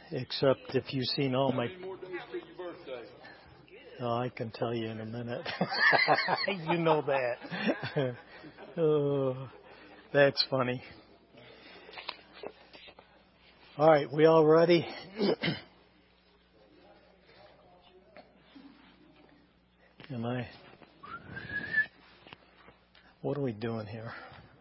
except if you've seen all How my... many more days till your birthday? Oh, I can tell you in a minute. You know that. Oh, that's funny. All right, we all ready? What are we doing here?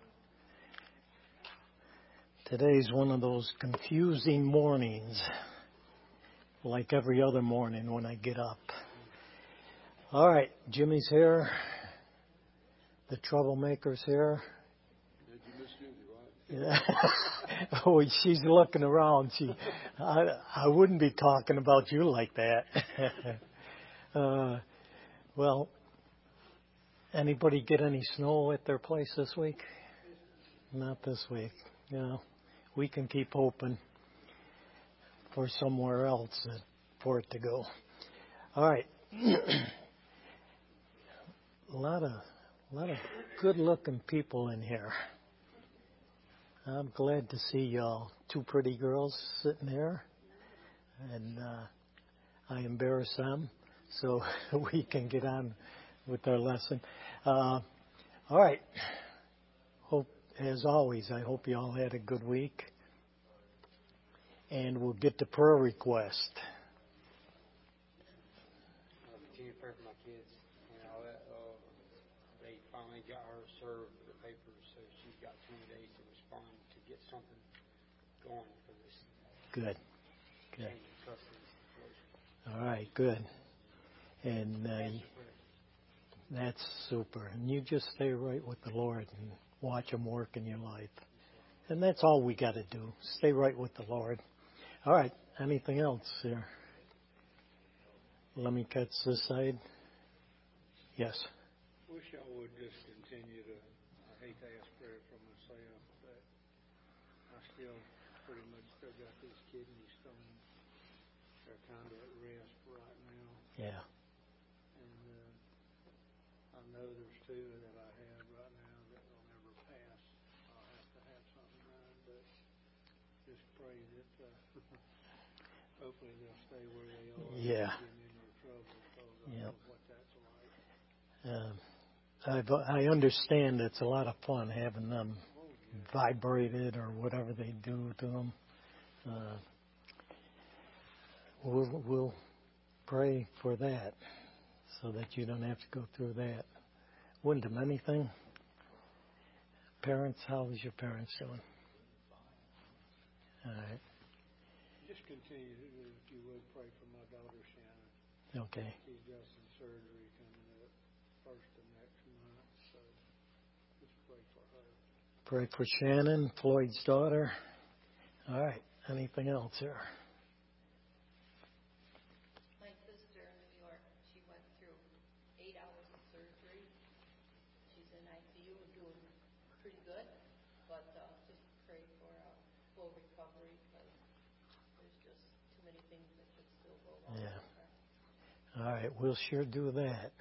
Today's one of those confusing mornings, like every other morning when I get up. All right, Jimmy's here. The troublemaker's here. Did you miss Judy, right? Yeah. Oh, she's looking around. I wouldn't be talking about you like that. Well, anybody get any snow at their place this week? Not this week. No. We can keep hoping for somewhere else for it to go. All right. A lot of good-looking people in here. I'm glad to see y'all. Two pretty girls sitting there, and I embarrass them so we can get on with our lesson. All right. As always, I hope you all had a good week. And we'll get to prayer request. I'll continue to pray for my kids. They finally got her served with the papers, so she's got 20 days to respond to get something going for this. Good. All right, good. And that's super. And you just stay right with the Lord and watch Him work in your life. And that's all we got to do. Stay right with the Lord. All right. Anything else here? Let me catch this side. Yes. Wish I would just continue to, I hate to ask prayer for myself, but I still pretty much still got these kidney stones. They're kind of at rest right now. Yeah. And I know there's two that I have right now that will never pass. I'll have to have something done, but just pray that hopefully they'll stay where they are. Yeah. And get in no trouble because I know what that's like. I understand it's a lot of fun having them vibrated or whatever they do to them. We'll pray for that so that you don't have to go through that. Wyndham, anything? Parents, how is your parents doing? All right. Just continue, if you would, pray for my daughter, Shannon. Okay. She's got some surgery coming up first of next month, so just pray for her. Pray for Shannon, Floyd's daughter. All right. Anything else here? My sister in New York, she went through 8 hours of surgery. She's in ICU and doing pretty good, but just pray for a full recovery because there's just too many things that could still go wrong. Yeah. All right. We'll sure do that.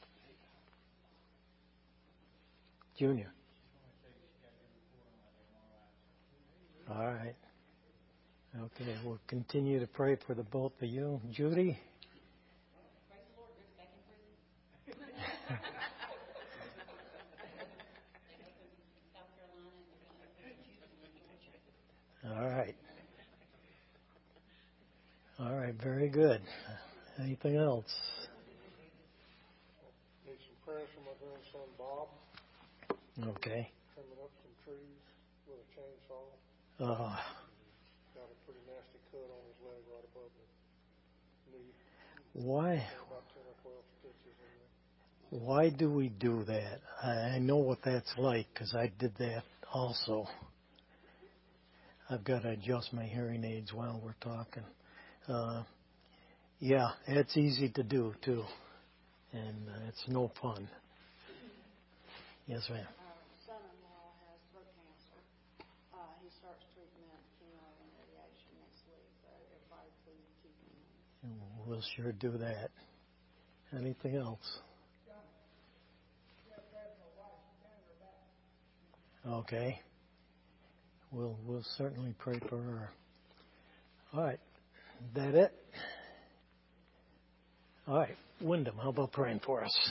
Junior. All right. Okay, we'll continue to pray for the both of you. Judy? Praise the Lord, Rick's back in prison. South Carolina. All right. All right, very good. Anything else? Need some prayers for my grandson, Bob. Okay. Trimming up some trees with a chainsaw. Got a pretty nasty cut on his leg right above the knee. Why? About 10 or 12 stitches in there. Why do we do that? I know what that's like because I did that also. I've got to adjust my hearing aids while we're talking. Yeah, it's easy to do too, and it's no fun. Yes, ma'am. Son-in-law has throat cancer. He starts treatment, chemo and radiation next week, so everybody please keep him. We'll sure do that. Anything else? Okay. We'll certainly pray for her. All right. That it? All right. Wyndham, how about praying for us?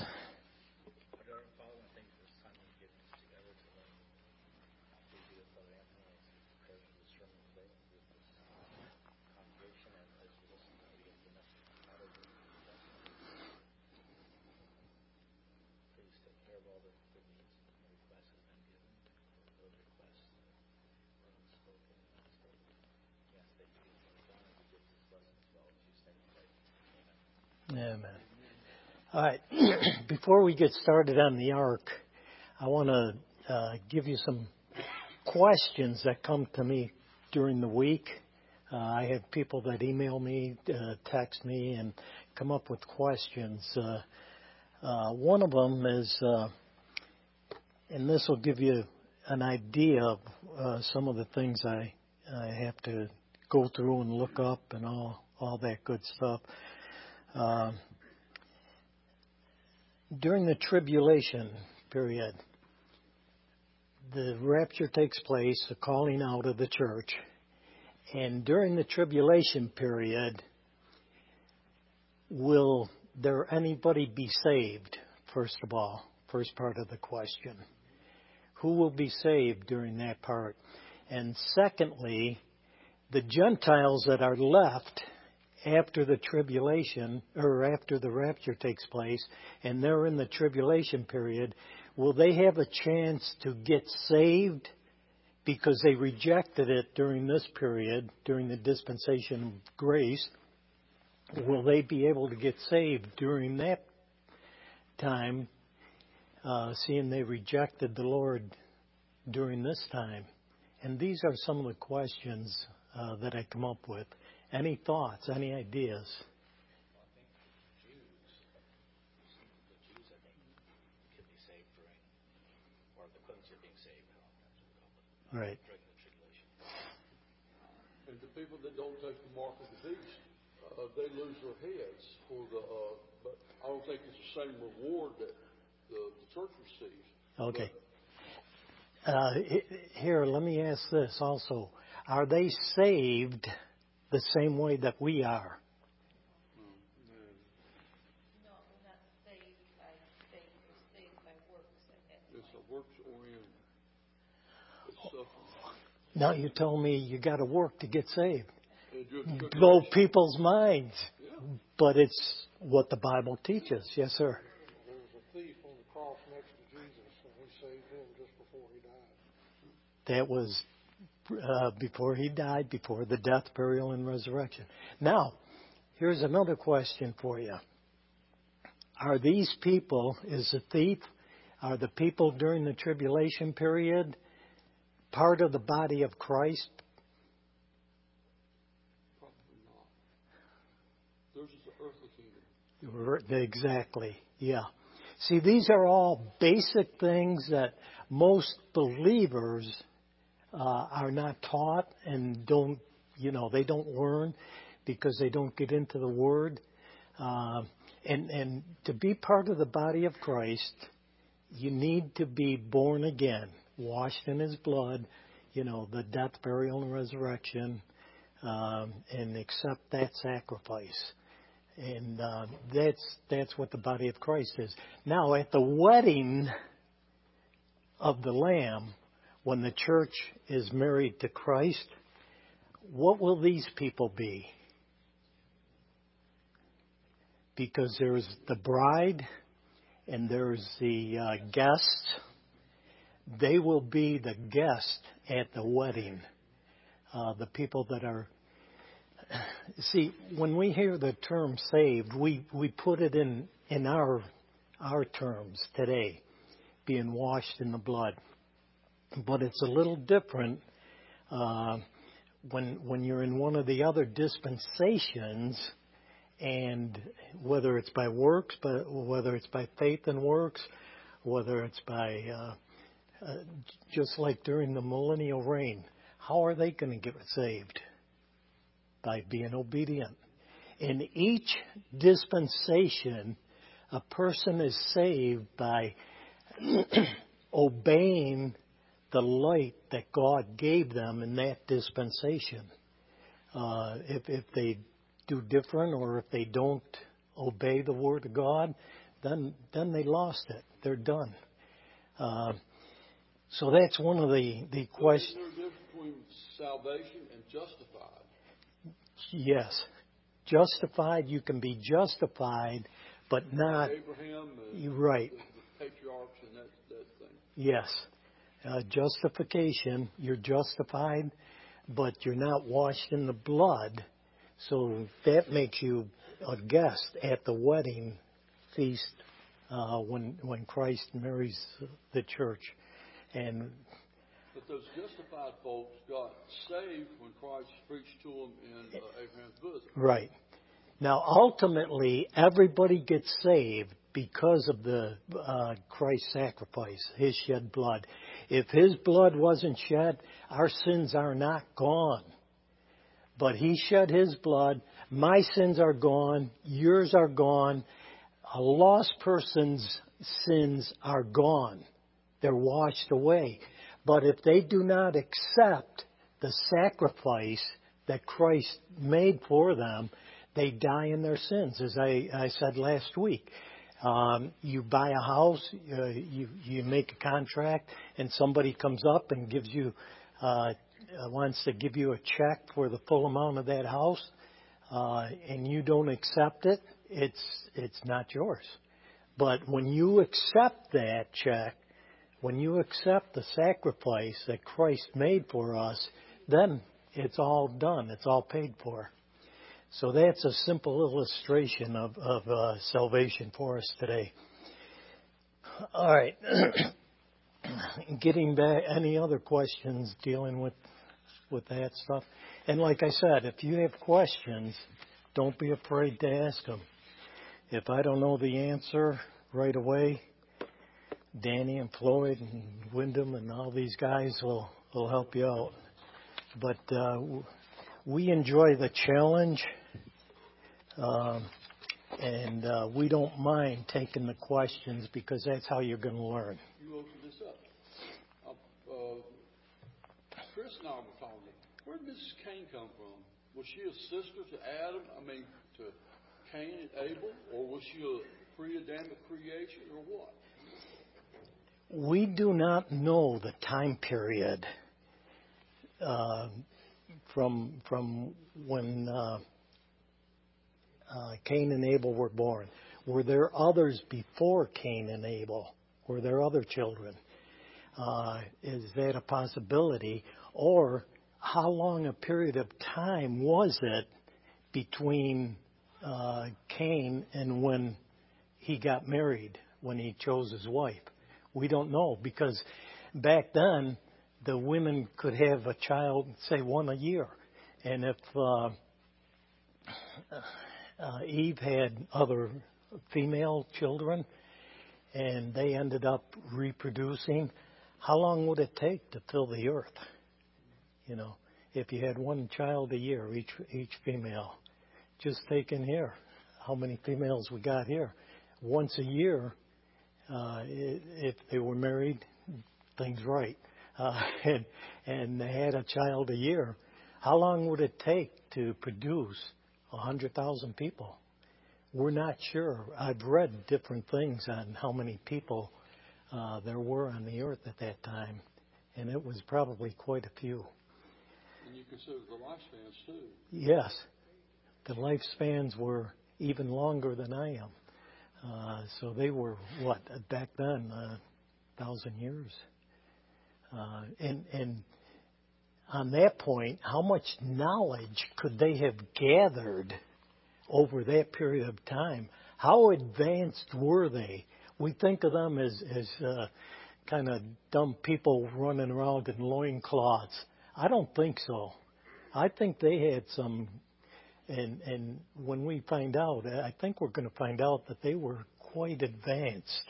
Amen. All right. Before we get started on the ark, I want to give you some questions that come to me during the week. I have people that email me, text me, and come up with questions. One of them is, and this will give you an idea of some of the things I have to go through and look up and all that good stuff. During the tribulation period, the rapture takes place, the calling out of the church. And during the tribulation period, will there anybody be saved, first of all? First part of the question. Who will be saved during that part? And secondly, the Gentiles that are left after the tribulation, or after the rapture takes place, and they're in the tribulation period, will they have a chance to get saved because they rejected it during this period, during the dispensation of grace? Will they be able to get saved during that time, seeing they rejected the Lord during this time? And these are some of the questions that I come up with. Any thoughts, any ideas? Well, I think the Jews, I think, could be saved during, or the equivalent of being saved, Right. during the tribulation. And the people that don't take the mark of the beast, they lose their heads for the. But I don't think it's the same reward that the church receives. Okay. Here, let me ask this also. Are they saved the same way that we are? No, we're not saved by faith, we're saved by works. It's a works-oriented. It's Now you told me you got to work to get saved. just Blow people's minds. Yeah. But it's what the Bible teaches. Yes, sir. There was a thief on the cross next to Jesus, and he saved him just before he died. That was before he died, before the death, burial, and resurrection. Now, here's another question for you. Are these people, is the thief, are the people during the tribulation period part of the body of Christ? Probably not. Theirs is the earthly kingdom. Exactly, yeah. See, these are all basic things that most believers are not taught and they don't learn because they don't get into the Word. And to be part of the body of Christ, you need to be born again, washed in His blood, the death, burial, and resurrection, and accept that sacrifice. And that's what the body of Christ is. Now, at the wedding of the Lamb, when the church is married to Christ, what will these people be? Because there's the bride and there's the guest. They will be the guest at the wedding. The people that are... See, when we hear the term saved, we put it in our terms today, being washed in the blood. But it's a little different when you're in one of the other dispensations, and whether it's by works, but whether it's by faith and works, whether it's by just like during the millennial reign, how are they going to get saved? By being obedient. In each dispensation, a person is saved by obeying the light that God gave them in that dispensation. If they do different, or if they don't obey the Word of God, then they lost it. They're done. So that's one of the questions. Is there a difference between salvation and justified? Yes. Justified, you can be justified, but not... Abraham and You're right. the patriarchs and that thing. Yes. Justification, you're justified, but you're not washed in the blood. So that makes you a guest at the wedding feast when Christ marries the church. But those justified folks got saved when Christ preached to them in Abraham's bosom. Right. Now, ultimately, everybody gets saved because of the Christ sacrifice, His shed blood. If His blood wasn't shed, our sins are not gone. But He shed His blood. My sins are gone. Yours are gone. A lost person's sins are gone. They're washed away. But if they do not accept the sacrifice that Christ made for them, they die in their sins. As I said last week, you buy a house, you make a contract, and somebody comes up and gives you wants to give you a check for the full amount of that house, and you don't accept it, it's not yours. But when you accept that check, when you accept the sacrifice that Christ made for us, then it's all done. It's all paid for. So that's a simple illustration of salvation for us today. All right. Getting back, any other questions dealing with that stuff? And like I said, if you have questions, don't be afraid to ask them. If I don't know the answer right away, Danny and Floyd and Wyndham and all these guys will help you out. But we enjoy the challenge, and we don't mind taking the questions because that's how you're going to learn. You open this up. Chris and I were talking. Where did Mrs. Cain come from? Was she a sister to Adam? To Cain and Abel? Or was she a pre-Adamic creation or what? We do not know the time period from when Cain and Abel were born. Were there others before Cain and Abel? Were there other children? Is that a possibility? Or how long a period of time was it between Cain and when he got married, when he chose his wife? We don't know, because back then the women could have a child, say, one a year. And if Eve had other female children and they ended up reproducing, how long would it take to fill the earth? You know, if you had one child a year, each female. Just take in here how many females we got here. Once a year, if they were married, things right, and they had a child a year, how long would it take to produce 100,000 people? We're not sure. I've read different things on how many people there were on the earth at that time, and it was probably quite a few. And you consider the lifespans too. Yes. The lifespans were even longer than I am. So they were, back then, 1,000 years. And on that point, how much knowledge could they have gathered over that period of time? How advanced were they? We think of them as kind of dumb people running around in loincloths. I don't think so. I think they had some... And when we find out, I think we're going to find out that they were quite advanced.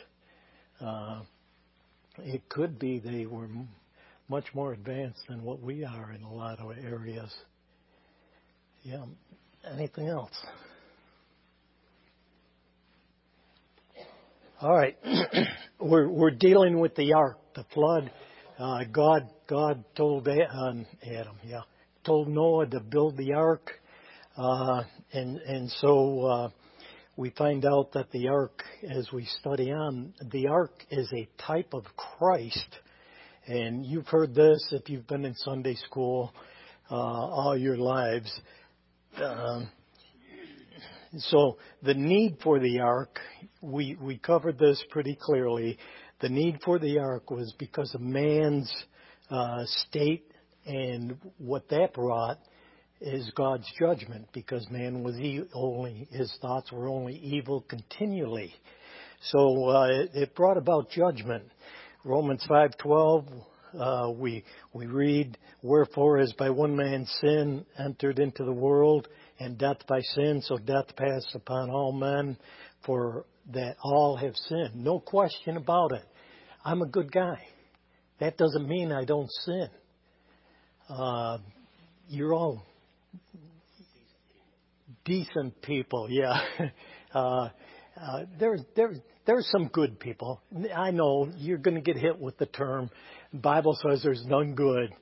It could be they were much more advanced than what we are in a lot of areas. Yeah. Anything else? All right. We're dealing with the ark, the flood. God told told Noah to build the ark. And so we find out that the ark, as we study on, the ark is a type of Christ. And you've heard this if you've been in Sunday school all your lives. So the need for the ark, we covered this pretty clearly. The need for the ark was because of man's state, and what that brought is God's judgment, because man was his thoughts were only evil continually. So it brought about judgment. Romans 5:12, we read, "Wherefore as by one man's sin entered into the world, and death by sin, so death passed upon all men, for that all have sinned." No question about it. I'm a good guy. That doesn't mean I don't sin. You're all decent people, yeah. There's some good people. I know you're going to get hit with the term. The Bible says there's none good,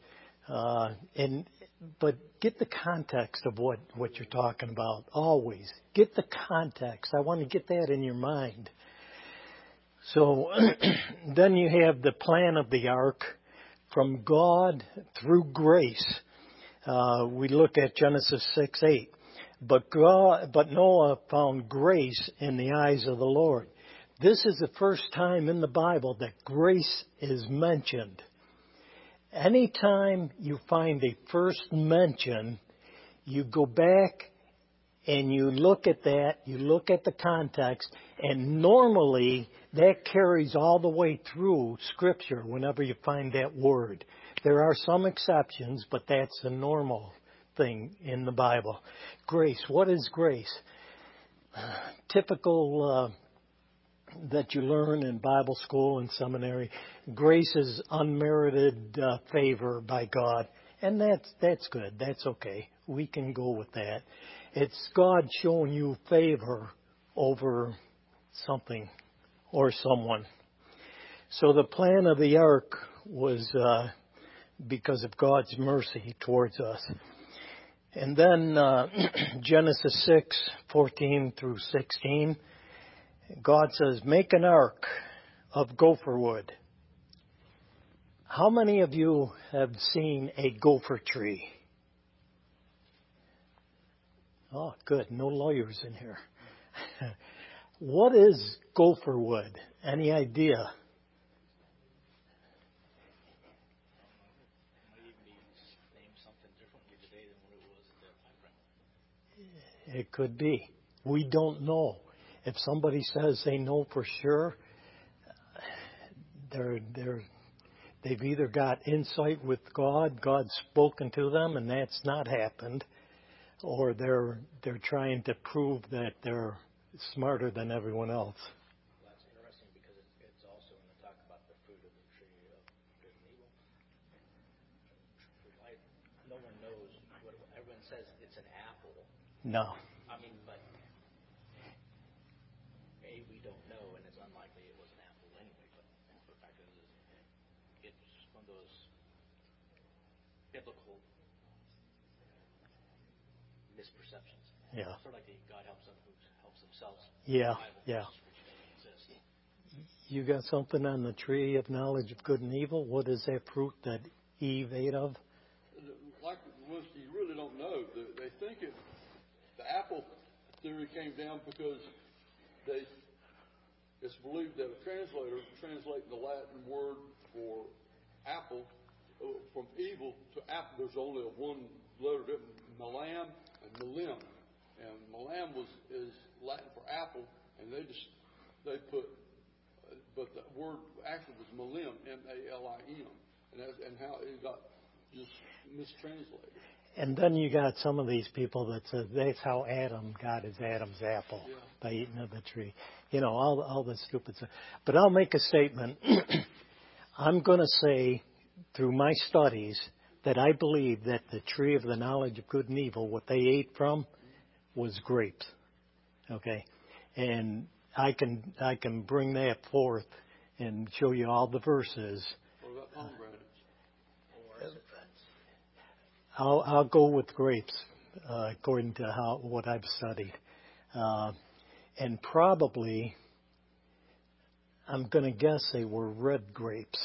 but get the context of what you're talking about. Always get the context. I want to get that in your mind. So then you have the plan of the ark from God through grace. We look at Genesis 6:8. But Noah found grace in the eyes of the Lord. This is the first time in the Bible that grace is mentioned. Anytime you find a first mention, you go back and you look at that, you look at the context, and normally that carries all the way through Scripture whenever you find that word. There are some exceptions, but that's the normal thing in the Bible. Grace. What is grace? Typical that you learn in Bible school and seminary. Grace is unmerited favor by God, and that's good. That's okay. We can go with that. It's God showing you favor over something or someone. So the plan of the ark was because of God's mercy towards us. And then Genesis 6:14 through 16, God says, "Make an ark of gopher wood." How many of you have seen a gopher tree? Oh, good. No lawyers in here. What is gopher wood? Any idea? It could be. We don't know. If somebody says they know for sure, they've either got insight with God, God's spoken to them, and that's not happened, or they're trying to prove that they're smarter than everyone else. Well, that's interesting because it's also when they talk about the fruit of the tree of good and evil. No one knows what everyone says. It's an apple. No. I mean, but we don't know, and it's unlikely it was an apple anyway. But the fact is, it's one of those biblical misperceptions. Yeah. Sort of like God helps them who helps themselves. Yeah. Bible, Yeah. which doesn't exist. You got something on the tree of knowledge of good and evil? What is that fruit that Eve ate of? Like you really don't know. They think the apple theory came down because it's believed that a translator translating the Latin word for apple from evil to apple. There's only one letter difference, malam and malim, and malam is Latin for apple, and they put, but the word actually was malim, M-A-L-I-M, and how it got just mistranslated. And then you got some of these people that say that's how Adam got his Adam's apple, by eating of the tree. You know, all the stupid stuff. But I'll make a statement. I'm going to say, through my studies, that I believe that the tree of the knowledge of good and evil, what they ate from, was grapes. Okay? And I can bring that forth and show you all the verses. What about pomegranates? I'll go with grapes. according to what I've studied. And probably, I'm going to guess they were red grapes.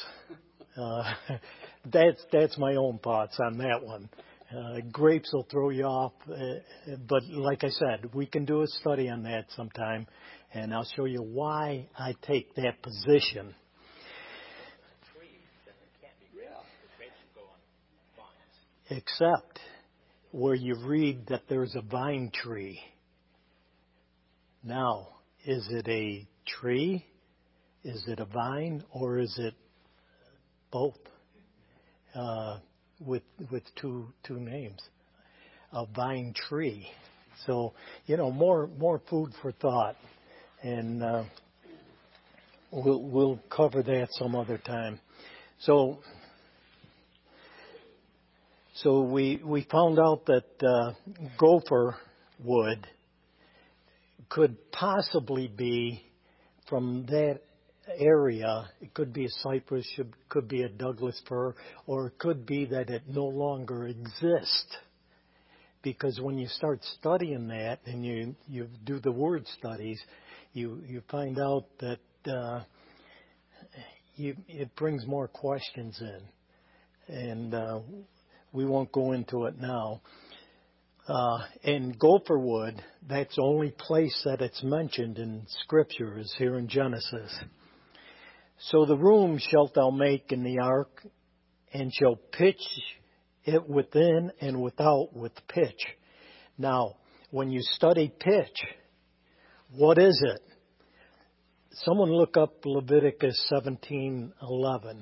That's my own thoughts on that one. Grapes will throw you off, but like I said, we can do a study on that sometime, and I'll show you why I take that position. Trees, then it can't be grapes. The grapes should go on vines. Except where you read that there's a vine tree. Now, is it a tree? Is it a vine? Or is it both? With two names, a vine tree. So, more food for thought, and we'll cover that some other time. So we found out that gopher wood could possibly be from that area. It could be a cypress, could be a Douglas fir, or it could be that it no longer exists. Because when you start studying that and you do the word studies, you find out that it brings more questions in. And we won't go into it now. And gopher wood, that's the only place that it's mentioned in Scripture is here in Genesis. So the room shalt thou make in the ark, and shall pitch it within and without with pitch. Now, when you study pitch, what is it? Someone look up Leviticus 17:11.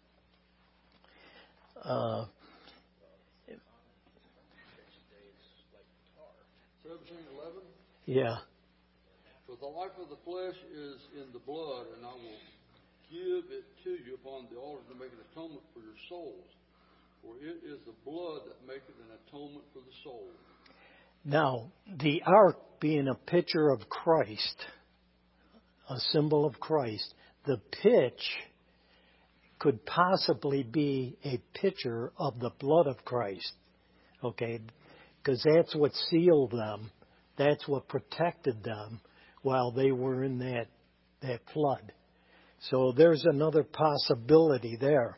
17:11. Yeah. For the life of the flesh is in the blood, and I will give it to you upon the altar to make an atonement for your souls. For it is the blood that maketh an atonement for the soul. Now, the ark being a picture of Christ, a symbol of Christ, the pitch could possibly be a picture of the blood of Christ. Okay? Because that's what sealed them. That's what protected them while they were in that flood. So there's another possibility there.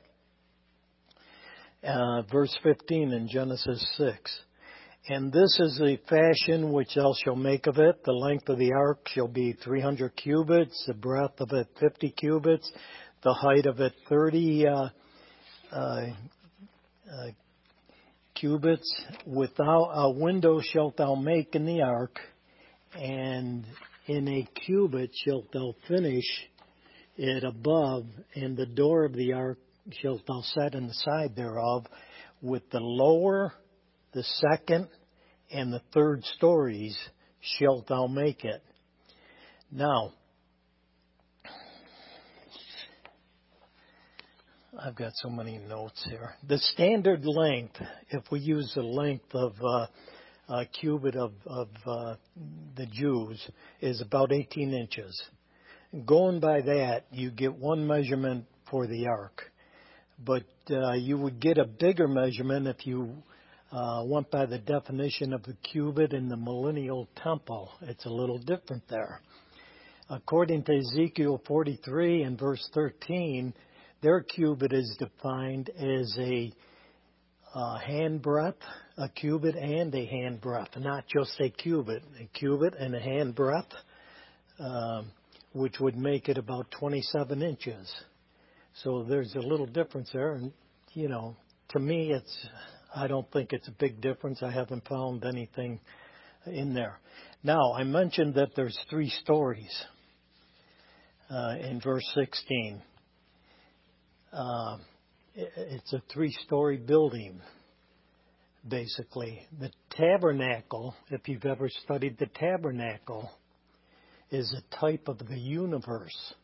Verse 15 in Genesis 6. And this is the fashion which thou shalt make of it. The length of the ark shall be 300 cubits, the breadth of it 50 cubits, the height of it 30 cubits. Without a window shalt thou make in the ark, and in a cubit shalt thou finish it above, and the door of the ark shalt thou set in the side thereof, with the lower, the second, and the third stories shalt thou make it. Now, I've got so many notes here. The standard length, if we use the length of a cubit of the Jews, is about 18 inches. Going by that, you get one measurement for the ark. But you would get a bigger measurement if you went by the definition of the cubit in the millennial temple. It's a little different there. According to Ezekiel 43 and verse 13, their cubit is defined as a hand breadth, a cubit and a hand breadth, not just a cubit and a hand breadth, which would make it about 27 inches. So there's a little difference there, and to me, I don't think it's a big difference. I haven't found anything in there. Now, I mentioned that there's 3 stories in verse 16. It's a 3-story building, basically. The tabernacle, if you've ever studied the tabernacle, is a type of the universe.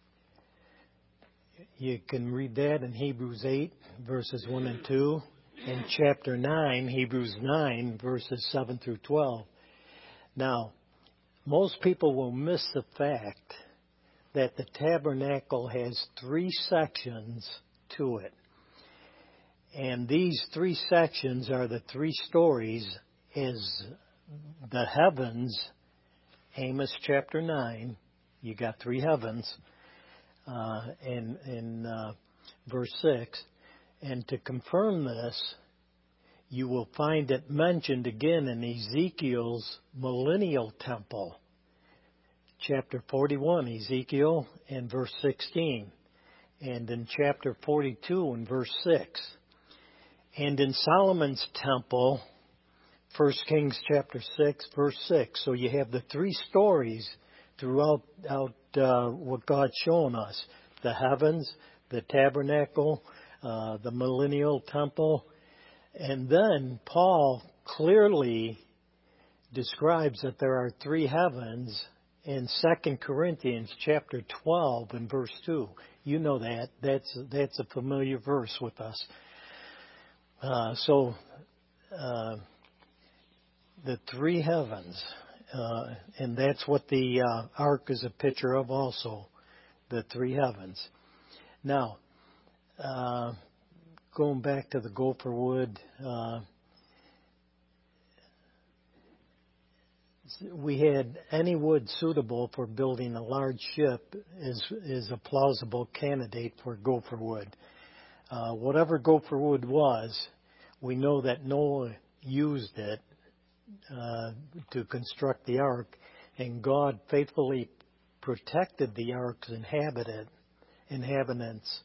You can read that in Hebrews 8, verses 1 and 2, and chapter 9, Hebrews 9, verses 7 through 12. Now, most people will miss the fact that the tabernacle has 3 sections to it. And these 3 sections are the 3 stories is the heavens, Amos chapter 9, you got 3 heavens, in verse 6. And to confirm this, you will find it mentioned again in Ezekiel's millennial temple. Chapter 41, Ezekiel, and verse 16. And in chapter 42 and verse 6. And in Solomon's temple, 1 Kings chapter 6, verse 6. So you have the 3 stories throughout what God's shown us. The heavens, the tabernacle, the millennial temple. And then Paul clearly describes that there are 3 heavens in 2 Corinthians chapter 12 and verse 2. You know that. That's a familiar verse with us. So the 3 heavens, and that's what the ark is a picture of also, the 3 heavens. Now, going back to the gopher wood, we had any wood suitable for building a large ship is a plausible candidate for gopher wood. Whatever gopher wood was, we know that Noah used it to construct the ark, and God faithfully protected the ark's inhabitants.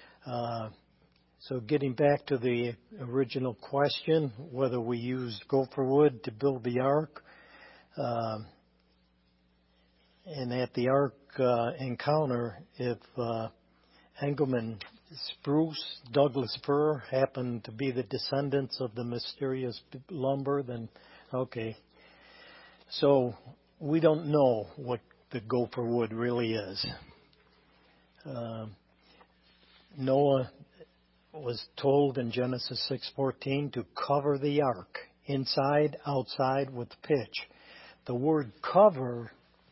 So getting back to the original question, whether we used gopher wood to build the ark, and at the ark encounter, if Engelmann spruce, Douglas fir happened to be the descendants of the mysterious lumber, then okay. So we don't know what the gopher wood really is. Noah was told in Genesis 6:14 to cover the ark, inside, outside, with pitch. The word cover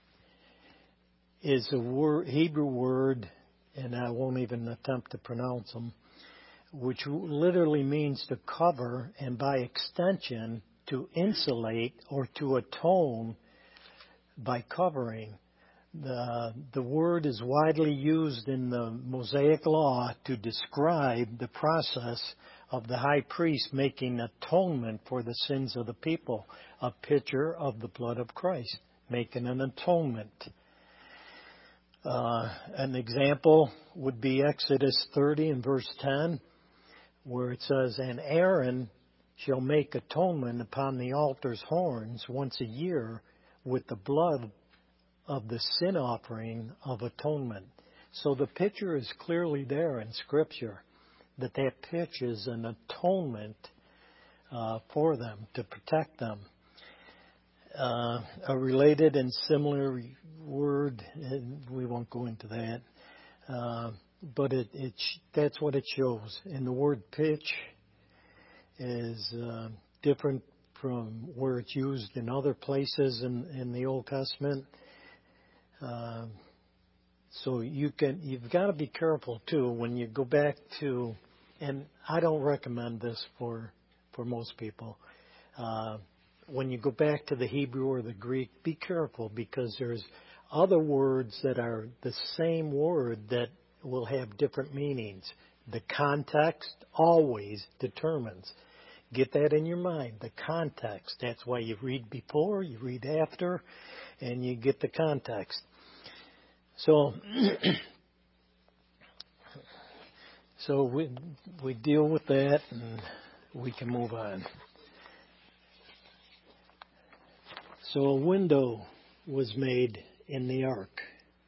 is a Hebrew word, and I won't even attempt to pronounce them, which literally means to cover, and by extension, to insulate or to atone by covering. The word is widely used in the Mosaic Law to describe the process of the high priest making atonement for the sins of the people, a picture of the blood of Christ, making an atonement. An example would be Exodus 30 and verse 10, where it says, "And Aaron shall make atonement upon the altar's horns once a year with the blood of the sin offering of atonement." So the picture is clearly there in Scripture, that pitch is an atonement for them, to protect them. A related and similar word, and we won't go into that, but that's what it shows. And the word pitch is different from where it's used in other places in the Old Testament. So you've got to be careful too when you go back to, and I don't recommend this for most people. When you go back to the Hebrew or the Greek, be careful, because there's other words that are the same word that will have different meanings. The context always determines. Get that in your mind, the context. That's why you read before, you read after, and you get the context. So we deal with that, and we can move on. So a window was made in the ark.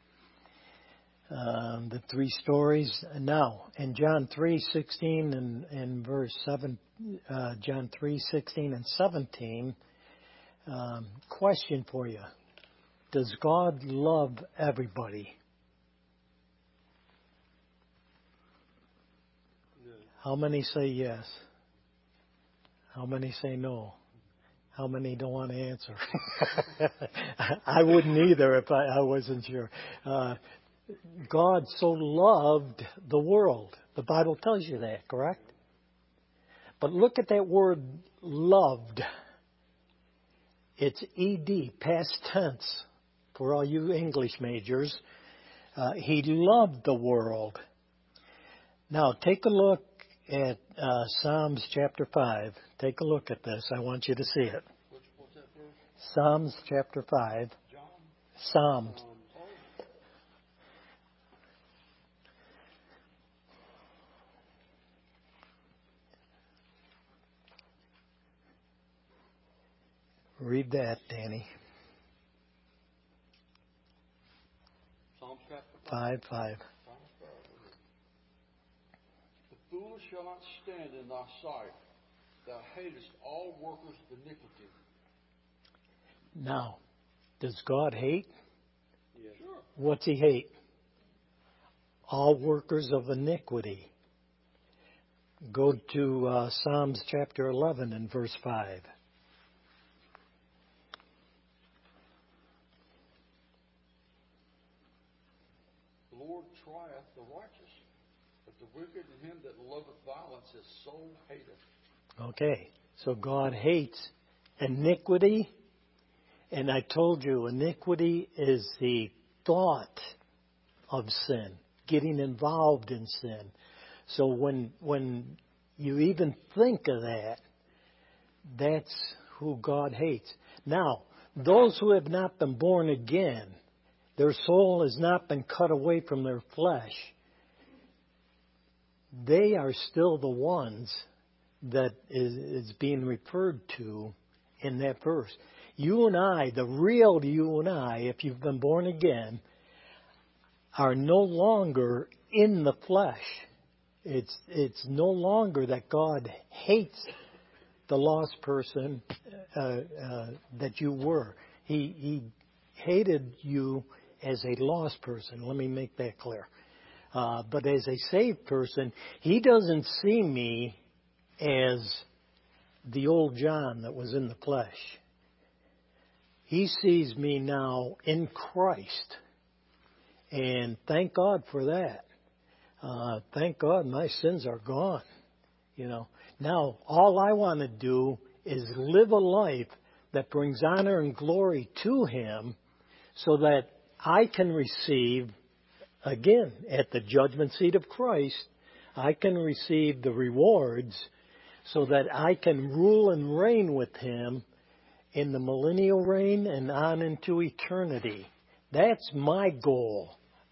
The 3 stories. Now, in John 3:16 and verse 7, John 3:16 and 17, question for you. Does God love everybody? No. How many say yes? How many say no? How many don't want to answer? I wouldn't either if I wasn't sure. God so loved the world. The Bible tells you that, correct? But look at that word loved. It's ED, past tense, for all you English majors. He loved the world. Now, take a look at Psalms chapter 5. Take a look at this. I want you to see it. What's that verse? Psalms chapter 5. John? Psalms. Read that, Danny. Psalm chapter 5:5. The foolish shall not stand in thy sight. Thou hatest all workers of iniquity. Now, does God hate? Yes. Sure. What's he hate? All workers of iniquity. Go to Psalms chapter 11 and verse 5. The Lord trieth the righteous, but the wicked and him that loveth violence his soul hateth. Okay, so God hates iniquity, and I told you iniquity is the thought of sin, getting involved in sin. So when you even think of that, that's who God hates. Now, those who have not been born again, their soul has not been cut away from their flesh, they are still the ones that is being referred to in that verse. You and I, the real you and I, if you've been born again, are no longer in the flesh. It's no longer that God hates the lost person that you were. He hated you as a lost person. Let me make that clear. But as a saved person, He doesn't see me as the old John that was in the flesh. He sees me now in Christ. And thank God for that. Thank God my sins are gone. You know. Now, all I want to do is live a life that brings honor and glory to Him so that I can receive, again, at the judgment seat of Christ, I can receive the rewards so that I can rule and reign with Him in the millennial reign and on into eternity. That's my goal.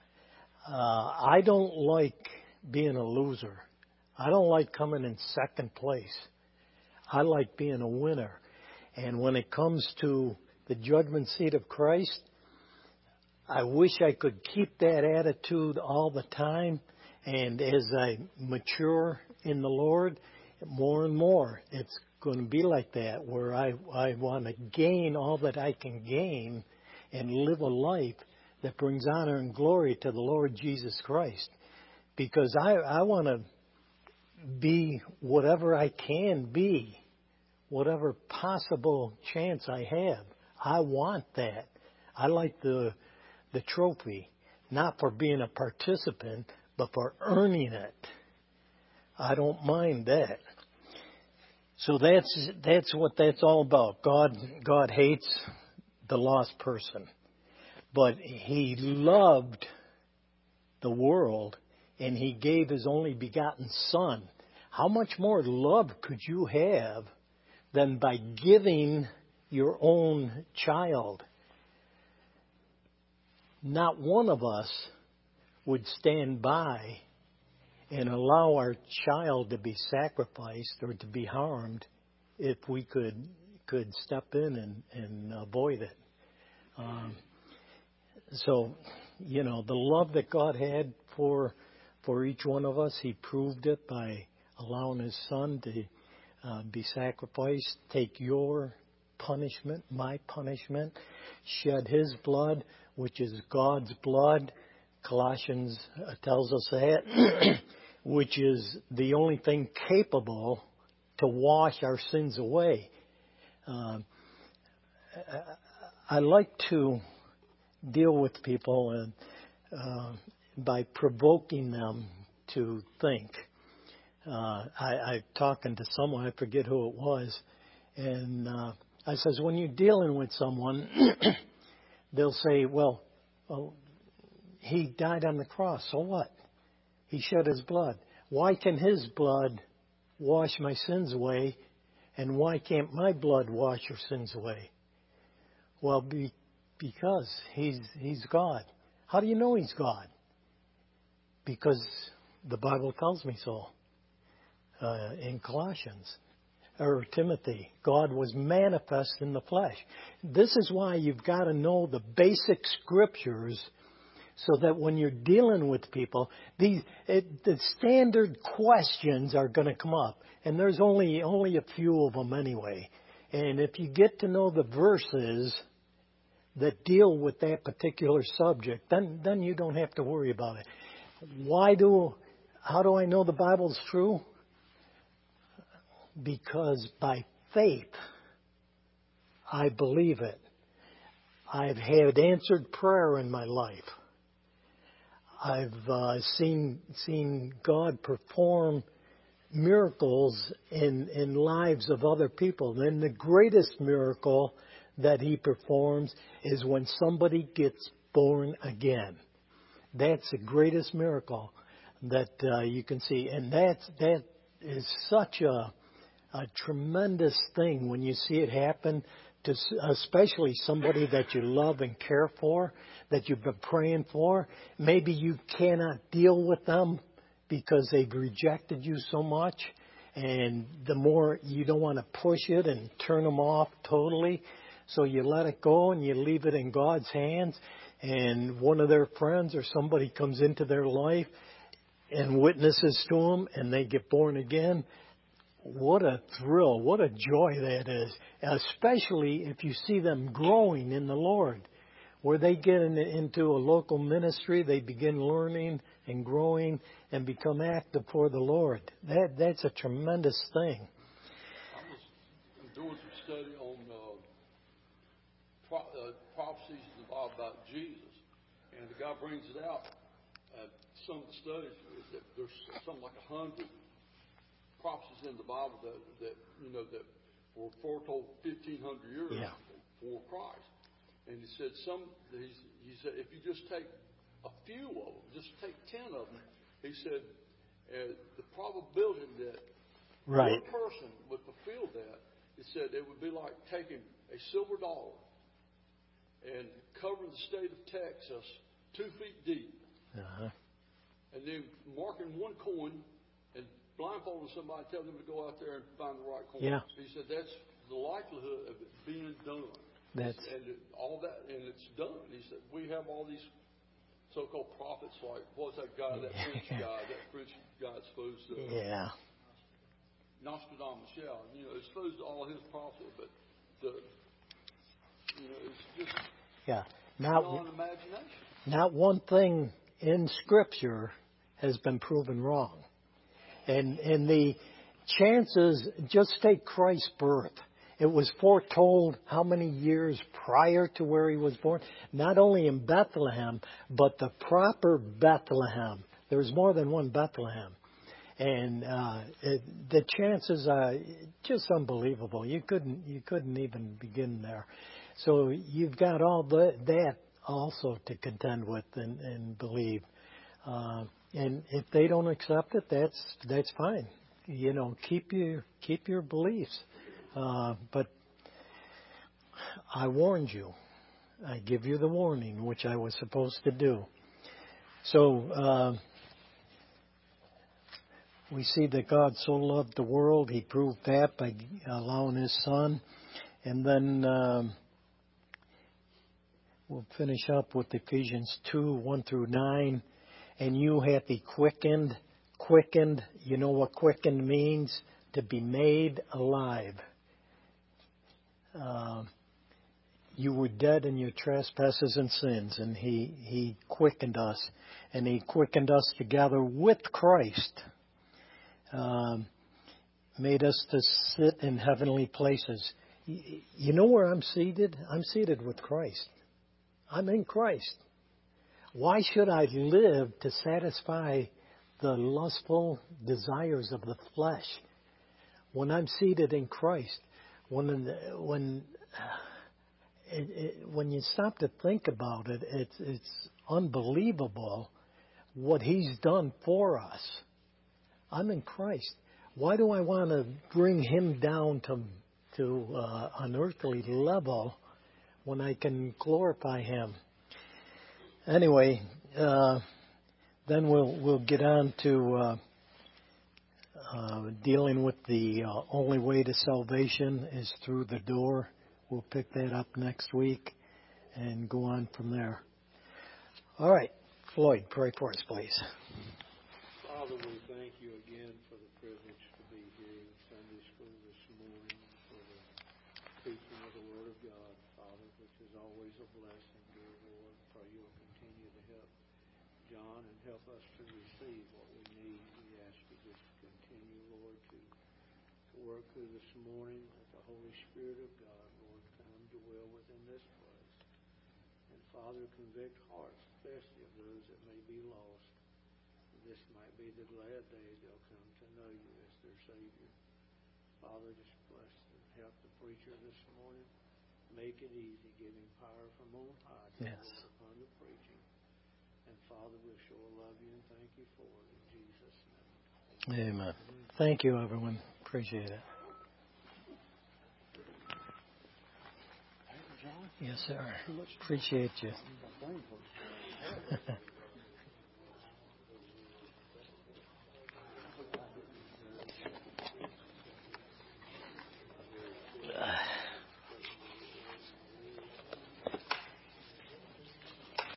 I don't like being a loser. I don't like coming in second place. I like being a winner. And when it comes to the judgment seat of Christ, I wish I could keep that attitude all the time. And as I mature in the Lord, more and more, it's going to be like that, where I want to gain all that I can gain and live a life that brings honor and glory to the Lord Jesus Christ. Because I want to be whatever I can be, whatever possible chance I have. I want that. I like the trophy, not for being a participant, but for earning it. I don't mind that. So that's what that's all about. God hates the lost person. But He loved the world, and He gave His only begotten Son. How much more love could you have than by giving your own child? Not one of us would stand by and allow our child to be sacrificed or to be harmed if we could step in and avoid it. So, you know, the love that God had for each one of us, He proved it by allowing His Son to be sacrificed, take your punishment, my punishment, shed His blood, which is God's blood. Colossians tells us that, which is the only thing capable to wash our sins away. I like to deal with people by provoking them to think. I talking to someone, I forget who it was, and I says, when you're dealing with someone, they'll say, well, he died on the cross. So what? He shed his blood. Why can his blood wash my sins away, and why can't my blood wash your sins away? Well, because he's God. How do you know he's God? Because the Bible tells me so. In Colossians, or Timothy, God was manifest in the flesh. This is why you've got to know the basic scriptures, so that when you're dealing with people, the standard questions are going to come up. And there's only a few of them anyway. And if you get to know the verses that deal with that particular subject, then you don't have to worry about it. How do I know the Bible's true? Because by faith, I believe it. I've had answered prayer in my life. I've seen God perform miracles in lives of other people. And the greatest miracle that He performs is when somebody gets born again. That's the greatest miracle that you can see, and that is such a tremendous thing when you see it happen to especially somebody that you love and care for, that you've been praying for. Maybe you cannot deal with them because they've rejected you so much, and the more you don't want to push it and turn them off totally, so you let it go and you leave it in God's hands, and one of their friends or somebody comes into their life and witnesses to them and they get born again. What a thrill, what a joy that is, especially if you see them growing in the Lord. Where they get into a local ministry, they begin learning and growing and become active for the Lord. That's a tremendous thing. I'm doing some study on prophecies in the Bible about Jesus, and the guy brings it out. Some of the studies, there's something like 100 prophecies in the Bible that were foretold 1,500 years before Christ. And he said he said if you just take a few of them, just take 10 of them, he said the probability that one person would fulfill that, he said it would be like taking a silver dollar and covering the state of Texas 2 feet deep, and then marking one coin and blindfolding somebody, tell them to go out there and find the right coin. Yeah. He said that's the likelihood of it being done. All that, and it's done. He said we have all these so-called prophets, like what's that guy, that French guy that's supposed to Nostradamus, it's supposed to all his prophecy, but it's just beyond imagination. Not one thing in Scripture has been proven wrong. And the chances, just take Christ's birth. It was foretold how many years prior to where he was born? Not only in Bethlehem, but the proper Bethlehem. There was more than one Bethlehem. And the chances are just unbelievable. You couldn't even begin there. So you've got all that also to contend with and believe. And if they don't accept it, that's fine. Keep your beliefs. But I warned you. I give you the warning, which I was supposed to do. So we see that God so loved the world. He proved that by allowing His Son. And then we'll finish up with Ephesians 2:1-9. And you hath He quickened. Quickened, you know what quickened means? To be made alive. You were dead in your trespasses and sins, and He quickened us. And He quickened us together with Christ. Made us to sit in heavenly places. You know where I'm seated? I'm seated with Christ. I'm in Christ. Why should I live to satisfy the lustful desires of the flesh when I'm seated in Christ? When when you stop to think about it, it's unbelievable what He's done for us. I'm in Christ. Why do I want to bring Him down to an earthly level when I can glorify Him? Anyway, then we'll get on to dealing with the only way to salvation is through the door. We'll pick that up next week and go on from there. All right, Floyd, pray for us, please. Father, we thank you again for the privilege to be here in Sunday school this morning, for the teaching of the Word of God, Father, which is always a blessing, dear Lord. Pray you'll continue to help John and help us to receive what we need. We ask you just to continue, Lord, to work through this morning. Let the Holy Spirit of God, Lord, come dwell within this place. And Father, convict hearts, especially of those that may be lost. This might be the glad day they'll come to know you as their Savior. Father, just bless and help the preacher this morning. Make it easy. Give him power from on high to Lord upon the preaching. And Father, we sure love you and thank you for it in Jesus' name. Amen. Thank you, everyone. Appreciate it. Yes, sir. Appreciate you.